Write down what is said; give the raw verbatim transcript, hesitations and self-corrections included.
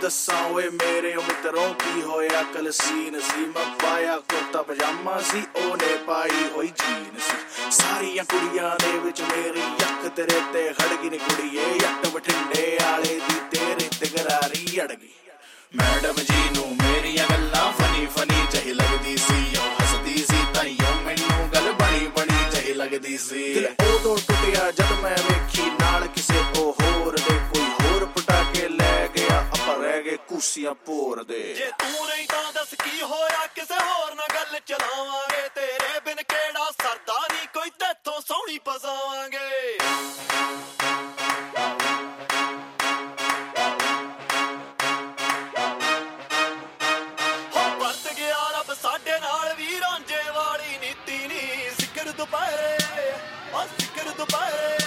दस्सां ओए मेरे मित्रों की होया कल सीन सी मैं पाया कुर्ता पजामा सी ओने पाई होई जीन सी सारियां कुड़ियां दे विच मेरी अख तेरे ते खड़ गई नी कुड़िए जट बठिंडे आले दी तेरे ते गरारी अड़ गई मैडम जी नू मेरियां गल्लां फनी फनी जही लगदी सी ओ हसदी सी ताइयों मैनू गल बनी बनी जही लगदी सी दिल उदों टुटिया जद मैं वेखी नाल किसे ओ होर दे कोई होर पटाके लै गया ਆਪਾਂ ਰਹਿ ਗਏ ਕੂਸੀਆਂ ਭੋਰ ਦੇ ਜੇ ਤੂੰ ਨਹੀਂ ਤਾਂ ਦੱਸ ਕੀ ਹੋਇਆ ਕਿਸੇ ਹੋਰ ਨਾਲ ਗੱਲ ਚਲਾਵਾਂਗੇ ਤੇਰੇ ਬਿਨ ਕਿਹੜਾ ਸਰਦਾ ਨਹੀਂ ਕੋਈ ਤੇਥੋਂ ਸੋਹਣੀ ਪਸਾਵਾਂਗੇ ਹੋ ਵਰਤ ਗਿਆ ਰੱਬ ਸਾਡੇ ਨਾਲ ਵੀ ਰਾਂਝੇ ਵਾਲੀ ਨੀਤੀ ਨੀ ਸਿਕਰ ਦੁਪਹਿਰੇ ਆ ਸਿਕਰ ਦੁਪਹਿਰੇ